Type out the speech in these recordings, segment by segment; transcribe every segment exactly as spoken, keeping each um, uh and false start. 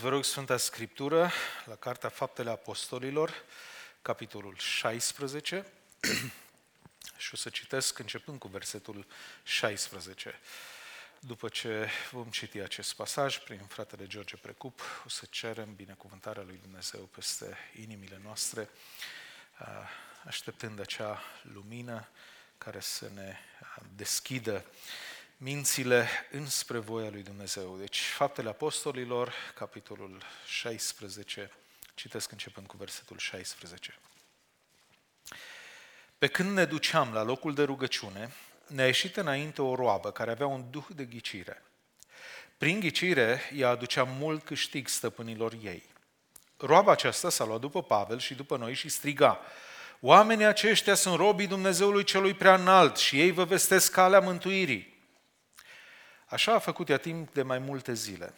vă rog, Sfânta Scriptură, la Cartea Faptele Apostolilor, capitolul șaisprezece, și o să citesc începând cu versetul șaisprezece. După ce vom citi acest pasaj prin fratele George Precup, o să cerem binecuvântarea lui Dumnezeu peste inimile noastre, așteptând acea lumină care să ne deschidă mințile înspre voia lui Dumnezeu. Deci, Faptele Apostolilor, capitolul șaisprezece, citesc începând cu versetul șaisprezece. Pe când ne duceam la locul de rugăciune, ne-a ieșit înainte o roabă care avea un duh de ghicire. Prin ghicire, ea aducea mult câștig stăpânilor ei. Roaba aceasta s-a luat după Pavel și după noi și striga: oamenii aceștia sunt robii Dumnezeului celui prea înalt și ei vă vestesc calea mântuirii. Așa a făcut ea timp de mai multe zile.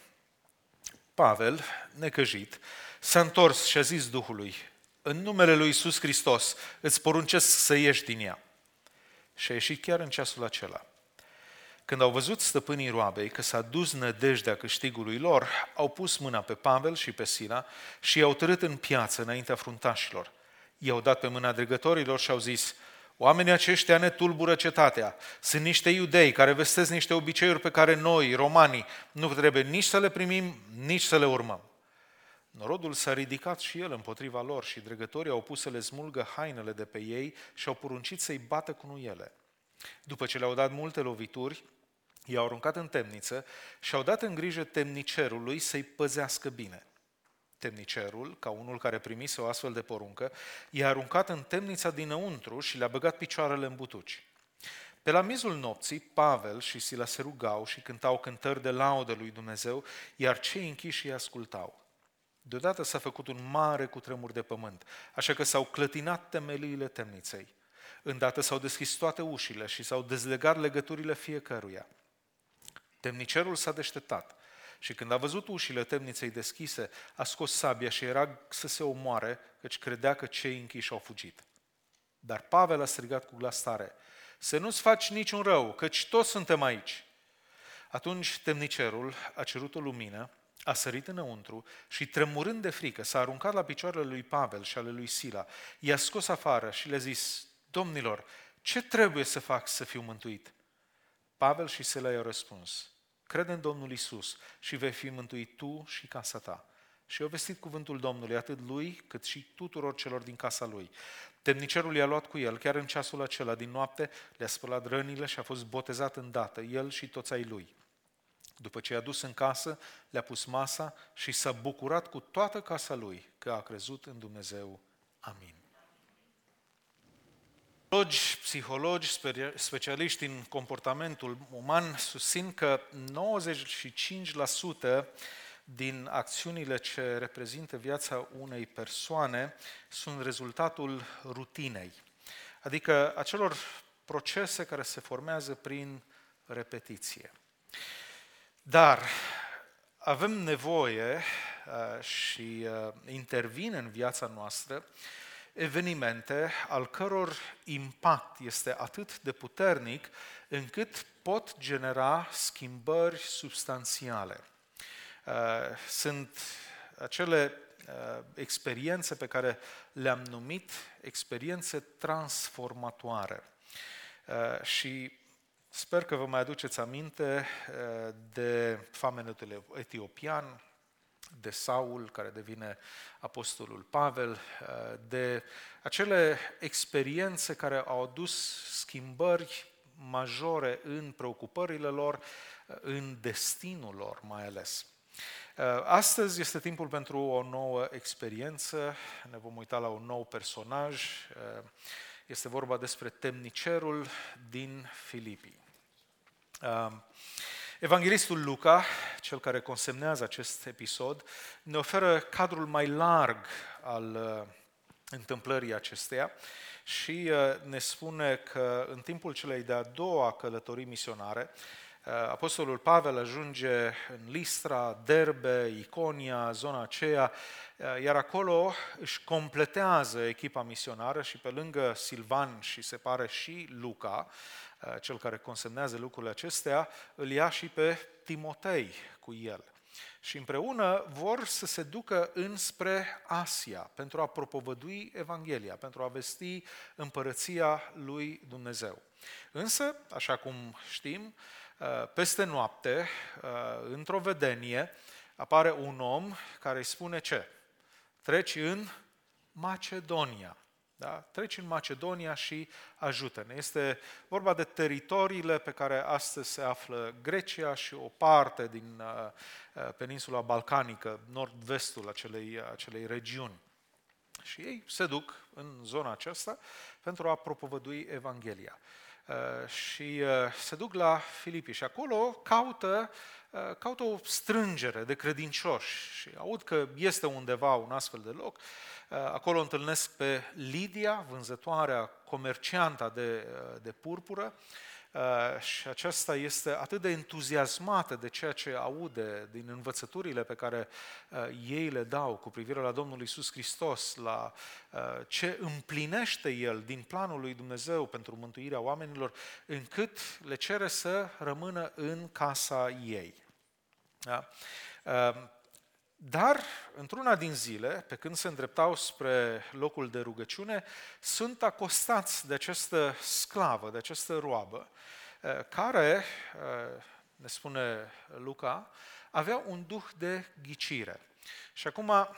Pavel, necăjit, s-a întors și a zis Duhului: în numele lui Iisus Hristos îți poruncesc să ieși din ea. Și a ieșit chiar în ceasul acela. Când au văzut stăpânii roabei că s-a dus nădejdea câștigului lor, au pus mâna pe Pavel și pe Sila și i-au târât în piață înaintea fruntașilor. I-au dat pe mâna dregătorilor și au zis: oamenii aceștia ne tulbură cetatea. Sunt niște iudei care vestesc niște obiceiuri pe care noi, romanii, nu trebuie nici să le primim, nici să le urmăm. Norodul s-a ridicat și el împotriva lor și dregătorii au pus să le smulgă hainele de pe ei și au poruncit să-i bată cu nuiele. După ce le-au dat multe lovituri, i-au aruncat în temniță și au dat în grijă temnicerului să-i păzească bine. Temnicerul, ca unul care primise o astfel de poruncă, i-a aruncat în temnița dinăuntru și le-a băgat picioarele în butuci. Pe la miezul nopții, Pavel și Sila se rugau și cântau cântări de laudă lui Dumnezeu, iar cei închiși îi ascultau. Deodată s-a făcut un mare cutremur de pământ, așa că s-au clătinat temeliile temniței. Îndată s-au deschis toate ușile și s-au dezlegat legăturile fiecăruia. Temnicerul s-a deșteptat și când a văzut ușile temniței deschise, a scos sabia și era să se omoare, căci credea că cei închiși au fugit. Dar Pavel a strigat cu glas tare: să nu-ți faci niciun rău, căci toți suntem aici. Atunci temnicerul a cerut o lumină, a sărit înăuntru și, tremurând de frică, s-a aruncat la picioarele lui Pavel și ale lui Sila. I-a scos afară și le-a zis: domnilor, ce trebuie să fac să fiu mântuit? Pavel și Sila i-au răspuns: crede în Domnul Iisus și vei fi mântuit tu și casa ta. Și au vestit cuvântul Domnului atât lui cât și tuturor celor din casa lui. Temnicerul i-a luat cu el chiar în ceasul acela din noapte, le-a spălat rănile și a fost botezat îndată, el și toți ai lui. După ce i-a dus în casă, le-a pus masa și s-a bucurat cu toată casa lui că a crezut în Dumnezeu. Amin. Psihologi, psihologi, specialiști în comportamentul uman susțin că nouăzeci și cinci la sută din acțiunile ce reprezintă viața unei persoane sunt rezultatul rutinei, adică acelor procese care se formează prin repetiție. Dar avem nevoie uh, și uh, intervin în viața noastră evenimente al căror impact este atât de puternic încât pot genera schimbări substanțiale. Uh, sunt acele uh, experiențe pe care le-am numit experiențe transformatoare. Uh, și sper că vă mai aduceți aminte de famenul etiopian, de Saul, care devine apostolul Pavel, de acele experiențe care au adus schimbări majore în preocupările lor, în destinul lor mai ales. Astăzi este timpul pentru o nouă experiență, ne vom uita la un nou personaj, este vorba despre temnicerul din Filipii. Evanghelistul Luca, cel care consemnează acest episod, ne oferă cadrul mai larg al întâmplării acesteia și ne spune că în timpul celei de-a doua călătorii misionare, apostolul Pavel ajunge în Listra, Derbe, Iconia, zona aceea, iar acolo își completează echipa misionară și pe lângă Silvan și se pare și Luca, cel care consemnează lucrurile acestea, îl ia și pe Timotei cu el. și împreună vor să se ducă înspre Asia pentru a propovădui Evanghelia, pentru a vesti împărăția lui Dumnezeu. Însă, așa cum știm, peste noapte, într-o vedenie, apare un om care îi spune ce? Treci în Macedonia. Da? Treci în Macedonia și ajută-ne. Este vorba de teritoriile pe care astăzi se află Grecia și o parte din uh, peninsula balcanică, nord-vestul acelei, acelei regiuni. Și ei se duc în zona aceasta pentru a propovădui Evanghelia. Uh, și uh, se duc la Filipi și acolo caută, uh, caută o strângere de credincioși și aud că este undeva un astfel de loc. Uh, acolo întâlnesc pe Lidia, vânzătoarea, comercianta de, uh, de purpură, uh, și aceasta este atât de entuziasmată de ceea ce aude din învățăturile pe care uh, ei le dau cu privire la Domnul Iisus Hristos, la uh, ce împlinește El din planul lui Dumnezeu pentru mântuirea oamenilor, încât le cere să rămână în casa ei. Da? Uh, Dar, într-una din zile, pe când se îndreptau spre locul de rugăciune, sunt acostați de această sclavă, de această roabă, care, ne spune Luca, avea un duh de ghicire. Și acum,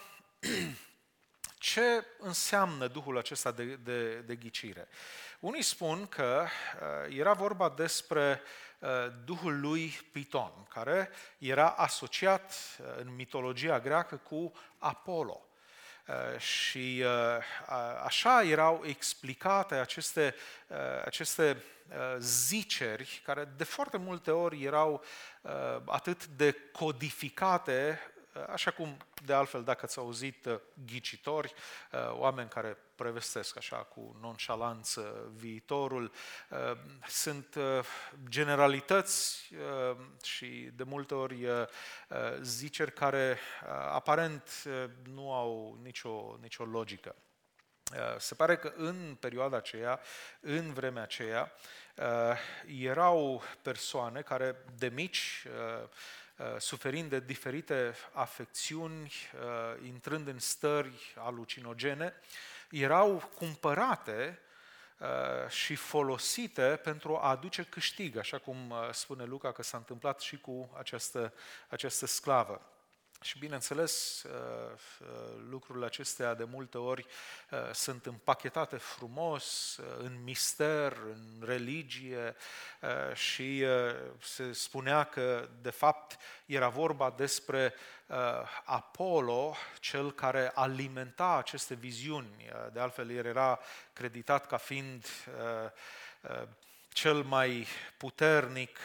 ce înseamnă duhul acesta de, de, de ghicire? Unii spun că era vorba despre duhul lui Piton, care era asociat în mitologia greacă cu Apollo. Și așa erau explicate aceste, aceste ziceri, care de foarte multe ori erau atât de codificate, așa cum, de altfel, dacă ați auzit ghicitori, oameni care prevestesc așa cu nonșalanță viitorul, sunt generalități și de multe ori ziceri care aparent nu au nicio, nicio logică. Se pare că în perioada aceea, în vremea aceea, erau persoane care de mici, suferind de diferite afecțiuni, intrând în stări alucinogene, erau cumpărate și folosite pentru a aduce câștig, așa cum spune Luca că s-a întâmplat și cu această, această sclavă. Și bineînțeles, lucrurile acestea de multe ori sunt împachetate frumos, în mister, în religie, și se spunea că de fapt era vorba despre Apollo, cel care alimenta aceste viziuni. De altfel, el era creditat ca fiind cel mai puternic,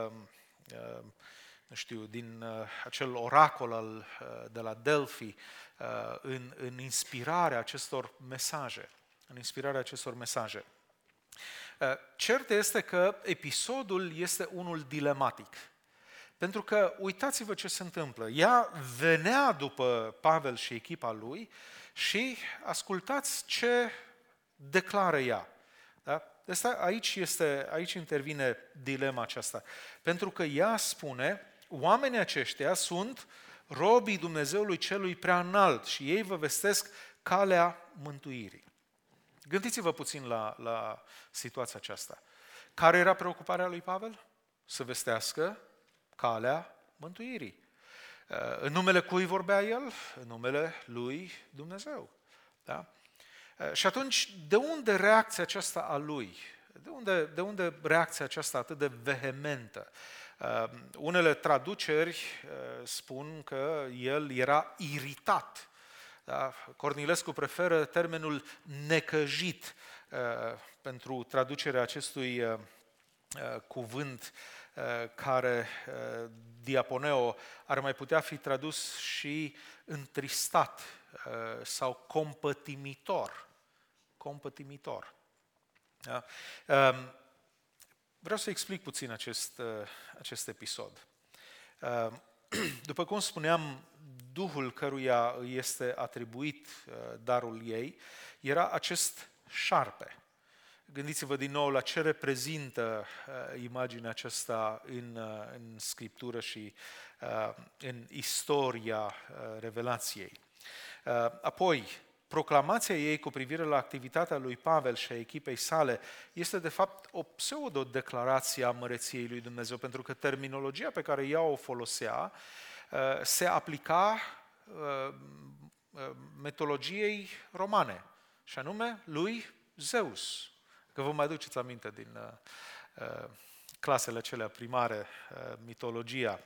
nu știu, din uh, acel oracol al, uh, de la Delphi, uh, în, în inspirarea acestor mesaje. În inspirarea acestor mesaje. Uh, cert este că episodul este unul dilematic. Pentru că uitați-vă ce se întâmplă. Ea venea după Pavel și echipa lui și ascultați ce declară ea. Da? Asta, aici, este, aici intervine dilema aceasta. Pentru că ea spune: oamenii aceștia sunt robii Dumnezeului celui prea înalt și ei vă vestesc calea mântuirii. Gândiți-vă puțin la, la situația aceasta. Care era preocuparea lui Pavel? Să vestească calea mântuirii. În numele cui vorbea el? În numele lui Dumnezeu. Da? Și atunci, de unde reacția aceasta a lui? De unde, de unde reacția aceasta atât de vehementă? Uh, unele traduceri uh, spun că el era iritat. Da? Cornilescu preferă termenul necăjit uh, pentru traducerea acestui uh, uh, cuvânt uh, care, uh, diaponeo, ar mai putea fi tradus și întristat uh, sau compătimitor. Compătimitor. Da? Uh, Vreau să explic puțin acest, acest episod. După cum spuneam, duhul căruia îi este atribuit darul ei era acest șarpe. Gândiți-vă din nou la ce reprezintă uh, imaginea aceasta în, uh, în Scriptură și uh, în istoria uh, revelației. Uh, apoi, proclamația ei cu privire la activitatea lui Pavel și a echipei sale este de fapt o pseudo-declarație a măreției lui Dumnezeu, pentru că terminologia pe care ea o folosea uh, se aplica uh, mitologiei romane, și anume lui Zeus. Că vă mai aduceți aminte din uh, uh, clasele acelea primare, uh, mitologia.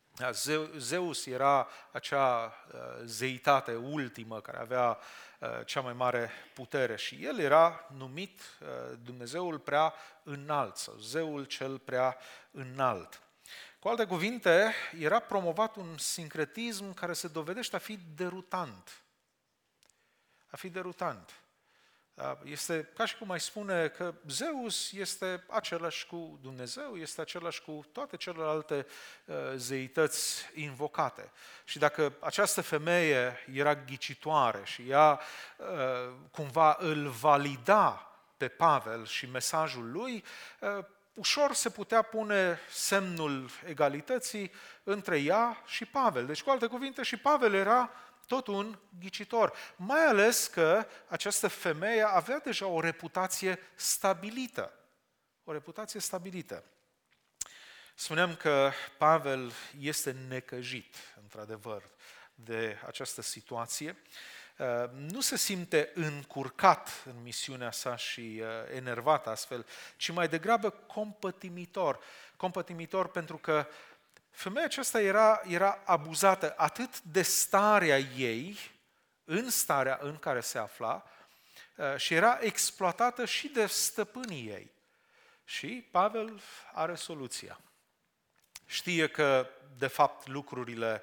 Zeus era acea uh, zeitate ultimă care avea uh, cea mai mare putere și el era numit uh, Dumnezeul prea înalt sau Zeul cel prea înalt. Cu alte cuvinte, era promovat un sincretism care se dovedește a fi derutant. A fi derutant. Este ca și cum ai spune că Zeus este același cu Dumnezeu, este același cu toate celelalte uh, zeități invocate. Și dacă această femeie era ghicitoare și ea uh, cumva îl valida pe Pavel și mesajul lui, uh, ușor se putea pune semnul egalității între ea și Pavel. Deci, cu alte cuvinte, și Pavel era tot un ghicitor. Mai ales că această femeie avea deja o reputație stabilită. O reputație stabilită. Spuneam că Pavel este necăjit, într-adevăr, de această situație. Nu se simte încurcat în misiunea sa și enervat astfel, ci mai degrabă compătimitor. Compătimitor pentru că femeia aceasta era, era abuzată atât de starea ei, în starea în care se afla, și era exploatată și de stăpânii ei. Și Pavel are soluția. Știe că, de fapt, lucrurile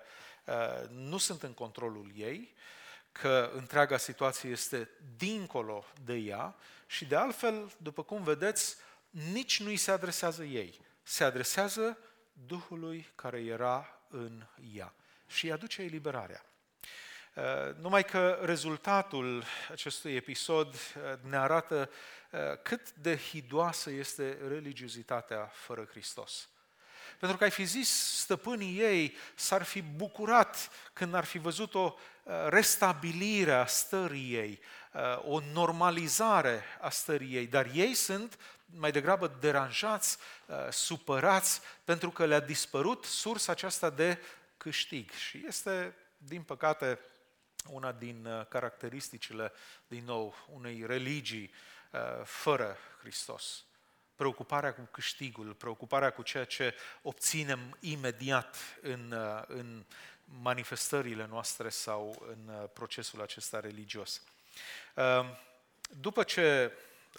nu sunt în controlul ei, că întreaga situație este dincolo de ea și, de altfel, după cum vedeți, nici nu îi se adresează ei. Se adresează Duhului care era în ea și îi aduce eliberarea. Numai că rezultatul acestui episod ne arată cât de hidoasă este religiozitatea fără Hristos. Pentru că ai fi zis, stăpânii ei s-ar fi bucurat când ar fi văzut o restabilire a stării ei, o normalizare a stării ei, dar ei sunt mai degrabă deranjați, supărați, pentru că le-a dispărut sursa aceasta de câștig. Și este, din păcate, una din caracteristicile, din nou, unei religii fără Hristos. Preocuparea cu câștigul, preocuparea cu ceea ce obținem imediat în, în manifestările noastre sau în procesul acesta religios. După ce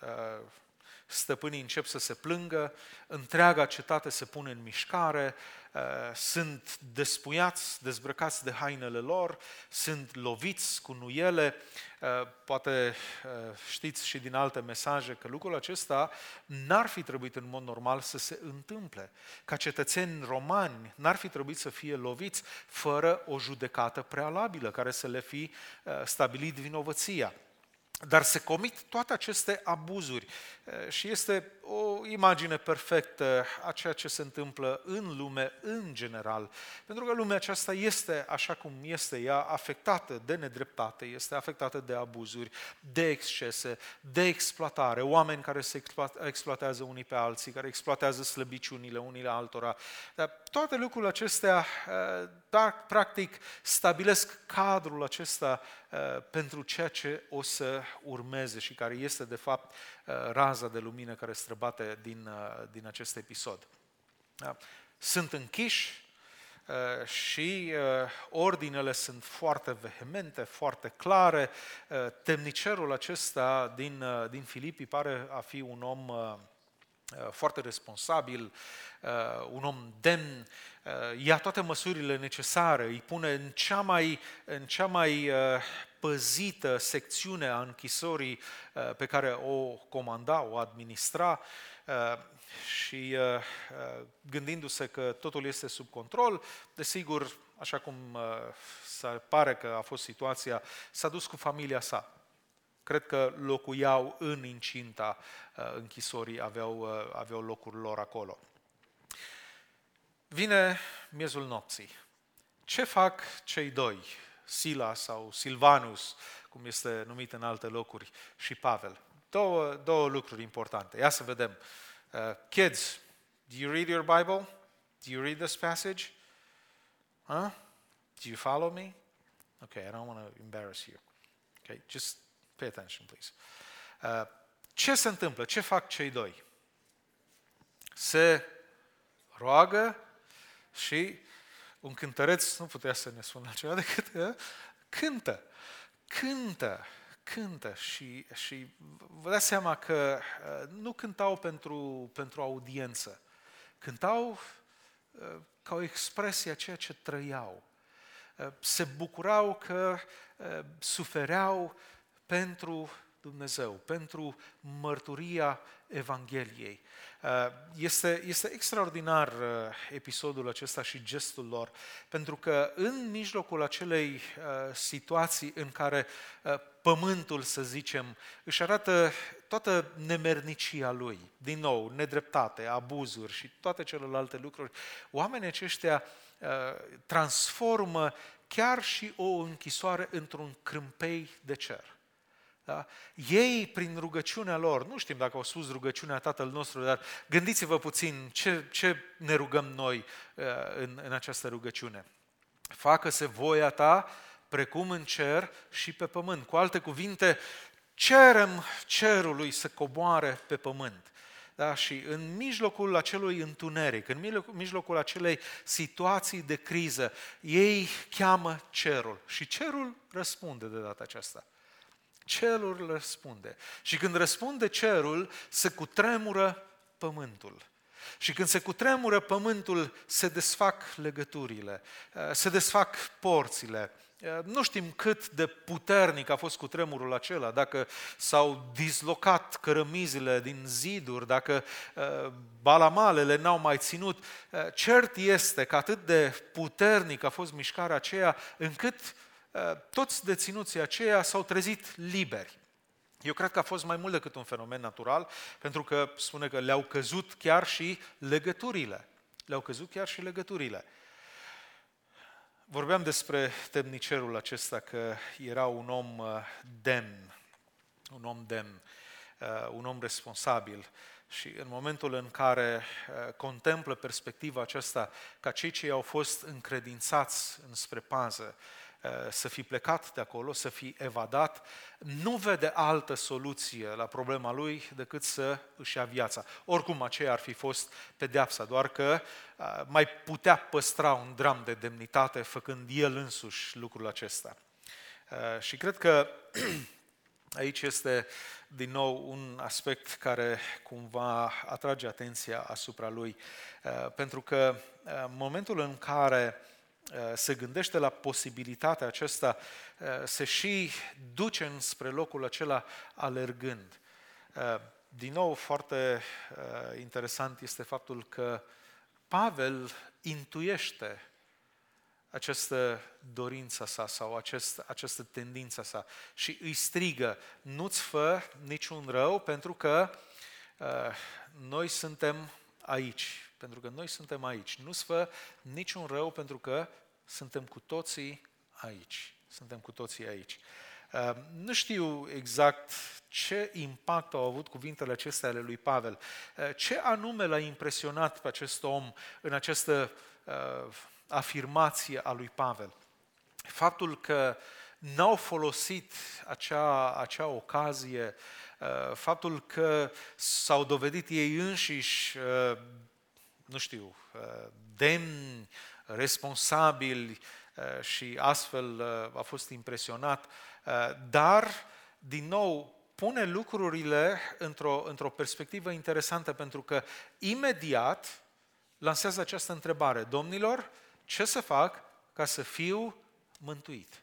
stăpânii încep să se plângă, întreaga cetate se pune în mișcare, sunt despuiați, dezbrăcați de hainele lor, sunt loviți cu nuiele. Poate știți și din alte mesaje că lucrul acesta n-ar fi trebuit în mod normal să se întâmple. Ca cetățeni romani n-ar fi trebuit să fie loviți fără o judecată prealabilă care să le fi stabilit vinovăția. Dar se comit toate aceste abuzuri și este o imagine perfectă a ceea ce se întâmplă în lume în general. Pentru că lumea aceasta este, așa cum este ea, afectată de nedreptate, este afectată de abuzuri, de excese, de exploatare, oameni care se exploatează unii pe alții, care exploatează slăbiciunile unii la altora. Dar toate lucrurile acestea, practic, stabilesc cadrul acesta pentru ceea ce o să urmeze și care este, de fapt, raza de lumină care străbate din, din acest episod. Sunt închiși și ordinele sunt foarte vehemente, foarte clare. Temnicerul acesta din, din Filipii pare a fi un om foarte responsabil, un om demn, ia toate măsurile necesare, îi pune în cea mai, în cea mai păzită secțiune a închisorii pe care o comanda, o administra și gândindu-se că totul este sub control, desigur, așa cum se pare că a fost situația, s-a dus cu familia sa. Cred că locuiau în incinta închisorii, aveau, aveau locul lor acolo. Vine miezul nopții. Ce fac cei doi, Sila sau Silvanus, cum este numit în alte locuri, și Pavel? Două, două lucruri importante. Ia să vedem. Uh, kids, do you read your Bible? Do you read this passage? Huh? Do you follow me? Okay, I don't want to embarrass you. Okay, just pay attention, please. Uh, ce se întâmplă? Ce fac cei doi? Se roagă și un cântăreț nu putea să ne spună altceva decât uh, cântă. Cântă. Cântă și, și vă dați seama că uh, nu cântau pentru, pentru audiență. Cântau uh, ca o expresie a ceea ce trăiau. Uh, se bucurau că uh, sufereau pentru Dumnezeu, pentru mărturia Evangheliei. Este, este extraordinar episodul acesta și gestul lor, pentru că în mijlocul acelei situații în care pământul, să zicem, își arată toată nemernicia lui, din nou, nedreptate, abuzuri și toate celelalte lucruri, oamenii aceștia transformă chiar și o închisoare într-un crâmpei de cer. Da? Ei, prin rugăciunea lor, nu știm dacă au spus rugăciunea Tatăl nostru, dar gândiți-vă puțin ce, ce ne rugăm noi uh, în, în această rugăciune. Facă-se voia ta precum în cer și pe pământ. Cu alte cuvinte, cerem cerului să coboare pe pământ. Da? Și în mijlocul acelui întuneric, în mijlocul acelei situații de criză, ei cheamă cerul și cerul răspunde de data aceasta. Cerul răspunde. Și când răspunde cerul, se cutremură pământul. Și când se cutremură pământul, se desfac legăturile, se desfac porțile. Nu știm cât de puternic a fost cutremurul acela, dacă s-au dislocat cărămizile din ziduri, dacă balamalele n-au mai ținut. Cert este că atât de puternic a fost mișcarea aceea, încât toți deținuții aceia s-au trezit liberi. Eu cred că a fost mai mult decât un fenomen natural, pentru că spune că le-au căzut chiar și legăturile. Le-au căzut chiar și legăturile. Vorbeam despre temnicerul acesta, că era un om demn, un om demn, un om responsabil. Și în momentul în care contemplă perspectiva aceasta, ca cei ce i-au fost încredințați înspre pază, să fi plecat de acolo, să fi evadat, nu vede altă soluție la problema lui decât să își ia viața. Oricum aceea ar fi fost pedeapsa, doar că mai putea păstra un dram de demnitate făcând el însuși lucrul acesta. Și cred că aici este din nou un aspect care cumva atrage atenția asupra lui, pentru că în momentul în care se gândește la posibilitatea aceasta, se și duce înspre locul acela alergând. Din nou, foarte interesant este faptul că Pavel intuiește această dorință sa sau acest, această tendință sa și îi strigă: nu-ți fă niciun rău, pentru că uh, noi suntem aici. Pentru că noi suntem aici. Nu-ți fă niciun rău, pentru că suntem cu toții aici. Suntem cu toții aici. Uh, nu știu exact ce impact au avut cuvintele acestea ale lui Pavel. Uh, ce anume l-a impresionat pe acest om în această uh, afirmație a lui Pavel. Faptul că n-au folosit acea, acea ocazie, faptul că s-au dovedit ei înșiși, nu știu, demni, responsabili și astfel a fost impresionat, dar, din nou, pune lucrurile într-o, într-o perspectivă interesantă, pentru că imediat lansează această întrebare: domnilor, ce să fac ca să fiu mântuit?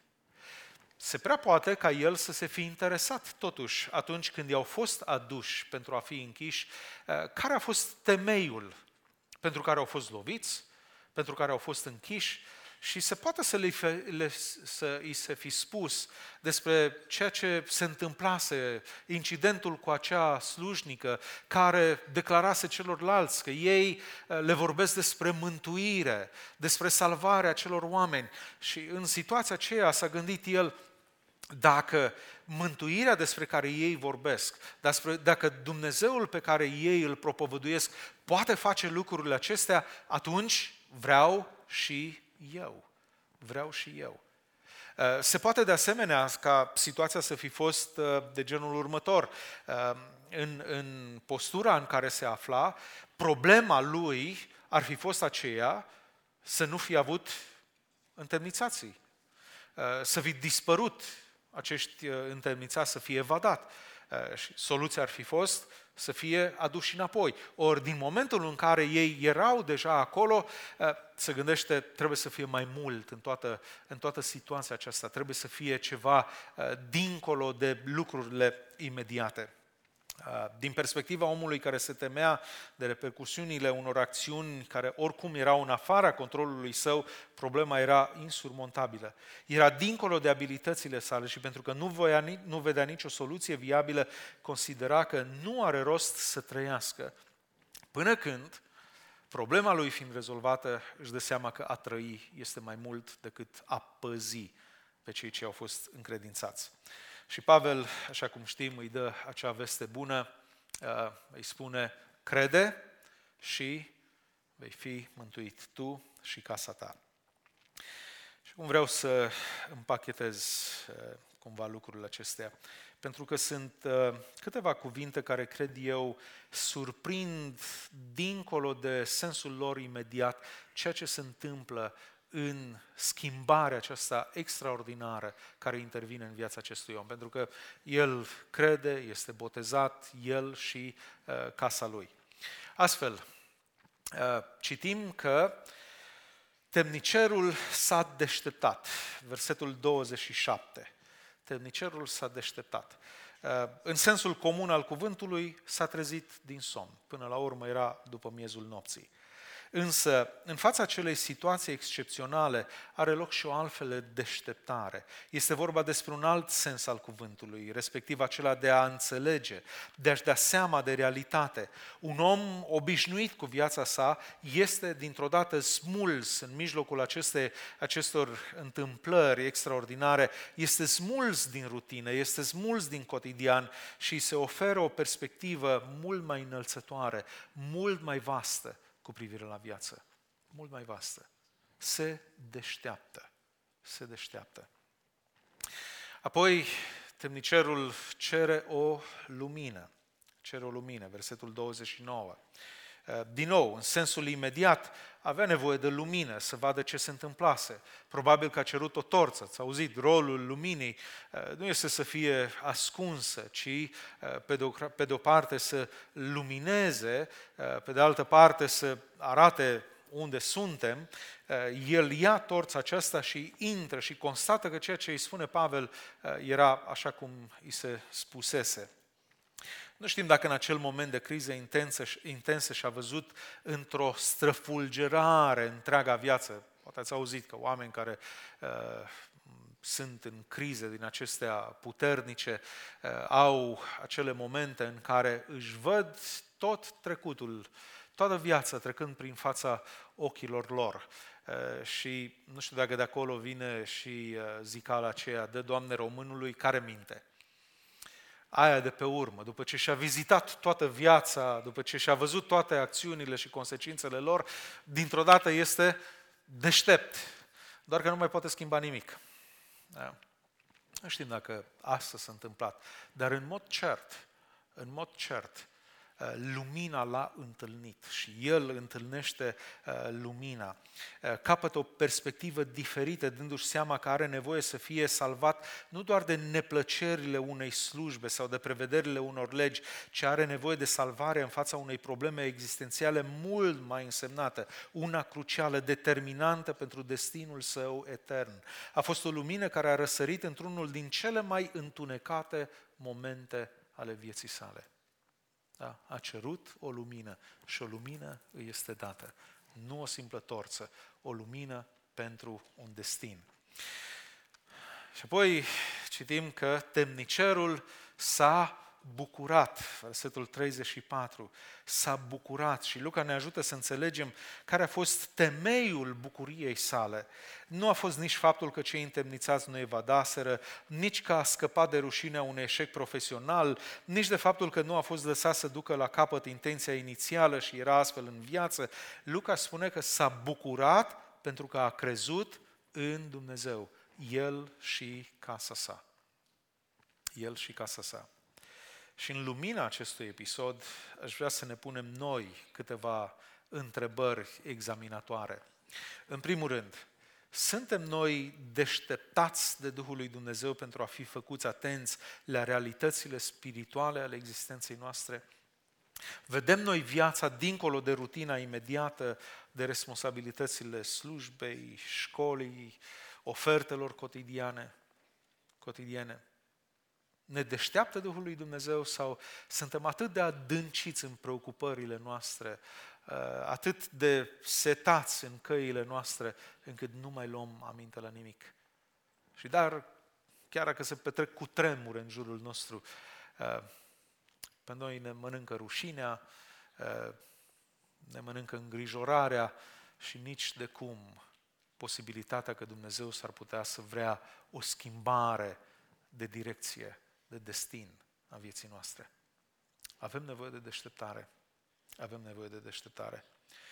Se prea poate ca el să se fi interesat totuși atunci când i-au fost aduși pentru a fi închiși, care a fost temeiul pentru care au fost loviți, pentru care au fost închiși, Și se poate să, le, le, să îi se fi spus despre ceea ce se întâmplase, incidentul cu acea slujnică care declarase celorlalți că ei le vorbesc despre mântuire, despre salvarea celor oameni. Și în situația aceea s-a gândit el, dacă mântuirea despre care ei vorbesc, dacă Dumnezeul pe care ei îl propovăduiesc poate face lucrurile acestea, atunci vreau și eu. Vreau și eu. Se poate de asemenea ca situația să fi fost de genul următor. În, în postura în care se afla, problema lui ar fi fost aceea să nu fi avut întemnițații, să fi dispărut acești întemnițați, să fie evadat. Și soluția ar fi fost să fie aduși înapoi. Ori din momentul în care ei erau deja acolo, se gândește, trebuie să fie mai mult în toată, în toată situația aceasta, trebuie să fie ceva dincolo de lucrurile imediate. Din perspectiva omului care se temea de repercusiuniile unor acțiuni care oricum erau în afara controlului său, problema era insurmontabilă. Era dincolo de abilitățile sale și pentru că nu, voia, nu vedea nicio soluție viabilă, considera că nu are rost să trăiască. Până când, problema lui fiind rezolvată, își dă seama că a trăi este mai mult decât a păzi pe cei ce au fost încredințați. Și Pavel, așa cum știm, îi dă acea veste bună, îi spune, crede și vei fi mântuit tu și casa ta. Și cum vreau să împachetez cumva lucrurile acestea, pentru că sunt câteva cuvinte care cred eu surprind dincolo de sensul lor imediat ceea ce se întâmplă în schimbarea aceasta extraordinară care intervine în viața acestui om. Pentru că el crede, este botezat, el și uh, casa lui. Astfel, uh, citim că temnicerul s-a deșteptat. Versetul douăzeci și șapte. Temnicerul s-a deșteptat. Uh, în sensul comun al cuvântului, s-a trezit din somn. Până la urmă era după miezul nopții. Însă, în fața acelei situații excepționale, are loc și o altfel de deșteptare. Este vorba despre un alt sens al cuvântului, respectiv acela de a înțelege, de a-și da seama de realitate. Un om obișnuit cu viața sa este dintr-o dată smuls în mijlocul aceste, acestor întâmplări extraordinare, este smuls din rutină, este smuls din cotidian și se oferă o perspectivă mult mai înălțătoare, mult mai vastă cu privire la viață. Mult mai vastă. Se deșteaptă. Se deșteaptă. Apoi, temnicerul cere o lumină. Cere o lumină. Versetul douăzeci și nouă. Din nou, în sensul imediat, avea nevoie de lumină, să vadă ce se întâmplase. Probabil că a cerut o torță. Ați auzit, rolul luminii nu este să fie ascunsă, ci pe de o, pe de o parte să lumineze, pe de altă parte să arate unde suntem. El ia torța aceasta și intră și constată că ceea ce îi spune Pavel era așa cum îi se spusese. Nu știm dacă în acel moment de criză intensă, intensă și-a văzut într-o străfulgerare întreaga viață. Poate ați auzit că oameni care uh, sunt în crize din acestea puternice uh, au acele momente în care își văd tot trecutul, toată viața trecând prin fața ochilor lor. Uh, și nu știu dacă de acolo vine și uh, zicala aceea, dă Doamne românului care minte. Aia de pe urmă, după ce și-a vizitat toată viața, după ce și-a văzut toate acțiunile și consecințele lor, dintr-o dată este deștept, doar că nu mai poate schimba nimic. Da. Nu știm dacă asta s-a întâmplat, dar în mod cert, în mod cert, lumina l-a întâlnit și el întâlnește lumina. Capătă o perspectivă diferită, dându-și seama că are nevoie să fie salvat nu doar de neplăcerile unei slujbe sau de prevederile unor legi, ci are nevoie de salvare în fața unei probleme existențiale mult mai însemnată, una crucială, determinantă pentru destinul său etern. A fost o lumină care a răsărit într-unul din cele mai întunecate momente ale vieții sale. Da, a cerut o lumină și o lumină îi este dată. Nu o simplă torță, o lumină pentru un destin. Și apoi citim că temnicerul s-a bucurat, versetul treizeci și patru, s-a bucurat și Luca ne ajută să înțelegem care a fost temeiul bucuriei sale. Nu a fost nici faptul că cei întemnițați nu evadaseră, nici că a scăpat de rușinea unui eșec profesional, nici de faptul că nu a fost lăsat să ducă la capăt intenția inițială și era astfel în viață. Luca spune că s-a bucurat pentru că a crezut în Dumnezeu, el și casa sa. El și casa sa. Și în lumina acestui episod, aș vrea să ne punem noi câteva întrebări examinatoare. În primul rând, suntem noi deșteptați de Duhul lui Dumnezeu pentru a fi făcuți atenți la realitățile spirituale ale existenței noastre? Vedem noi viața dincolo de rutina imediată, de responsabilitățile slujbei, școlii, ofertelor cotidiane, cotidiene? Ne deșteaptă Duhul lui Dumnezeu sau suntem atât de adânciți în preocupările noastre, atât de setați în căile noastre, încât nu mai luăm aminte la nimic? Și dar, chiar dacă se petrec cu tremure în jurul nostru, pe noi ne mănâncă rușinea, ne mănâncă îngrijorarea și nici de cum posibilitatea că Dumnezeu s-ar putea să vrea o schimbare de direcție, de destin a vieții noastre. Avem nevoie de deșteptare. Avem nevoie de deșteptare.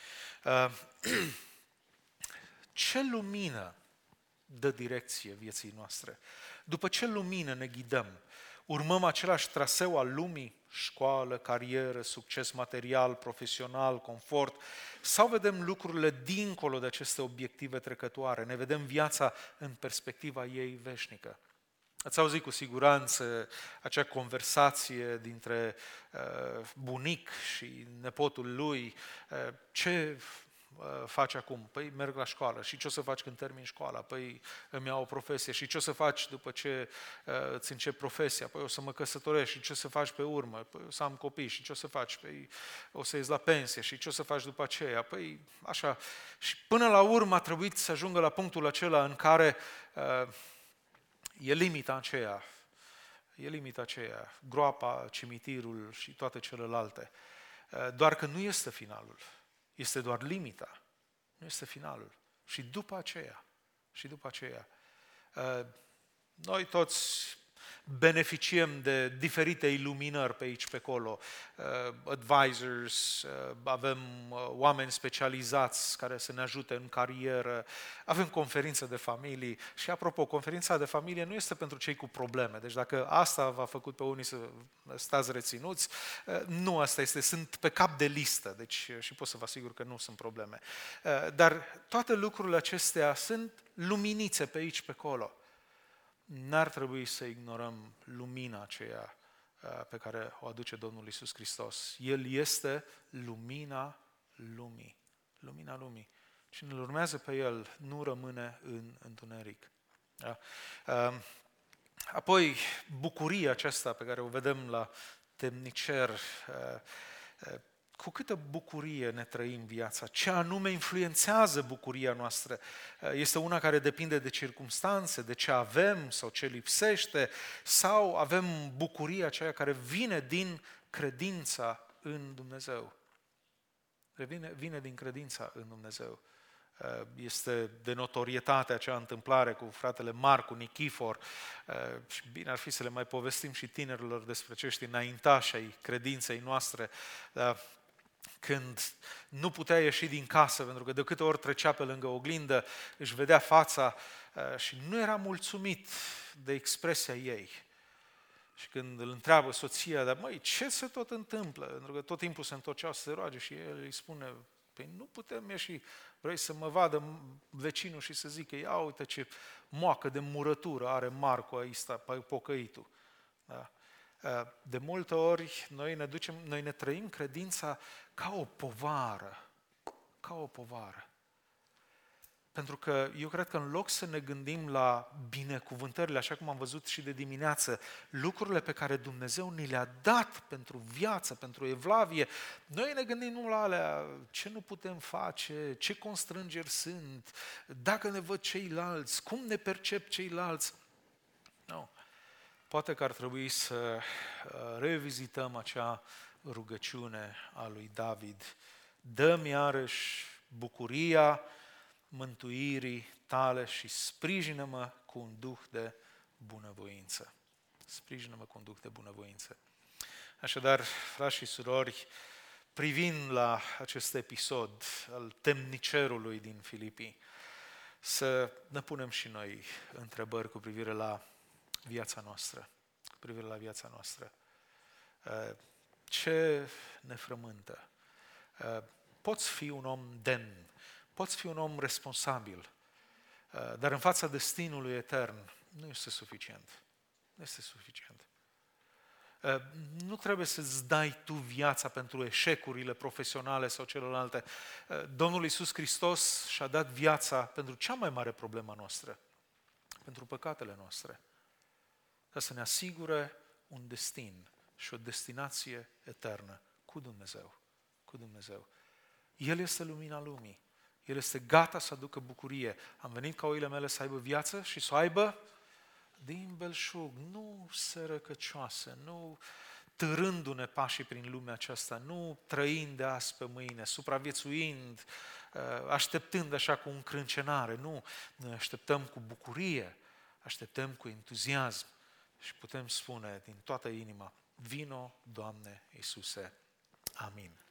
Ce lumină dă direcție vieții noastre? După ce lumină ne ghidăm? Urmăm același traseu al lumii, școală, carieră, succes material, profesional, confort, sau vedem lucrurile dincolo de aceste obiective trecătoare? Ne vedem viața în perspectiva ei veșnică? Ați auzit cu siguranță acea conversație dintre uh, bunic și nepotul lui. Uh, ce uh, faci acum? Păi merg la școală. Și ce o să faci când termin școala? Păi îmi iau o profesie. Și ce o să faci după ce uh, îți începi profesia? Păi o să mă căsătoresc. Și ce o să faci pe urmă? Păi o să am copii. Și ce o să faci? Păi o să ies la pensie. Și ce o să faci după aceea? Păi așa. Și până la urmă a trebuit să ajungă la punctul acela în care uh, E limita aceea, e limita aceea, groapa, cimitirul și toate celelalte. Doar că nu este finalul, este doar limita, nu este finalul. Și după aceea, și după aceea, noi toți beneficiem de diferite iluminări pe aici, pe acolo, uh, advisors, uh, avem uh, oameni specializați care să ne ajute în carieră, avem conferințe de familii și, apropo, conferința de familie nu este pentru cei cu probleme, deci dacă asta v-a făcut pe unii să stați reținuți, uh, nu asta este, sunt pe cap de listă, deci și pot să vă asigur că nu sunt probleme. Uh, dar toate lucrurile acestea sunt luminițe pe aici, pe acolo. N-ar trebui să ignorăm lumina aceea pe care o aduce Domnul Iisus Hristos. El este lumina lumii. Lumina lumii. Cine îl urmează pe El nu rămâne în întuneric. Da? Apoi, bucuria aceasta pe care o vedem la temnicer, cu câtă bucurie ne trăim viața, ce anume influențează bucuria noastră. Este una care depinde de circumstanțe, de ce avem sau ce lipsește, sau avem bucuria aceea care vine din credința în Dumnezeu. Vine, vine din credința în Dumnezeu. Este de notorietate acea întâmplare cu fratele Marcu, Nichifor, și bine ar fi să le mai povestim și tinerilor despre acești înaintași ai credinței noastre, când nu putea ieși din casă, pentru că de câte ori trecea pe lângă oglindă, își vedea fața și nu era mulțumit de expresia ei. Și când îl întreabă soția, dar măi, ce se tot întâmplă? Pentru că tot timpul se întorceau să se roage și el îi spune, păi nu putem ieși, vrei să mă vadă vecinul și să zică, ia uite ce moacă de murătură are Marcu aici, pocăitul. Da? De multe ori noi ne, ducem, noi ne trăim credința ca o povară, ca o povară. Pentru că eu cred că în loc să ne gândim la binecuvântările, așa cum am văzut și de dimineață, lucrurile pe care Dumnezeu ni le-a dat pentru viață, pentru evlavie, noi ne gândim nu la alea, ce nu putem face, ce constrângeri sunt, dacă ne văd ceilalți, cum ne percep ceilalți. Nu. Poate că ar trebui să revizităm acea rugăciune a lui David. Dă-mi iarăși bucuria mântuirii tale și sprijină-mă cu un duh de bunăvoință. Sprijină-mă cu un duh de bunăvoință. Așadar, frați și surori, privind la acest episod al temnicerului din Filipii, să ne punem și noi întrebări cu privire la viața noastră, cu privire la viața noastră. Ce ne frământă? Poți fi un om demn, poți fi un om responsabil, dar în fața destinului etern nu este suficient. Nu este suficient. Nu trebuie să-ți dai tu viața pentru eșecurile profesionale sau celelalte. Domnul Iisus Hristos și-a dat viața pentru cea mai mare problemă noastră, pentru păcatele noastre, ca să ne asigure un destin și o destinație eternă cu Dumnezeu. Cu Dumnezeu. El este lumina lumii. El este gata să aducă bucurie. Am venit ca oile mele să aibă viață și să o aibă din belșug, nu sărăcăcioasă, nu târându-ne pașii prin lumea aceasta, nu trăind de azi pe mâine, supraviețuind, așteptând așa cu încrâncenare, nu, noi așteptăm cu bucurie, așteptăm cu entuziasm și putem spune din toată inima, vino, Doamne Iisuse. Amin.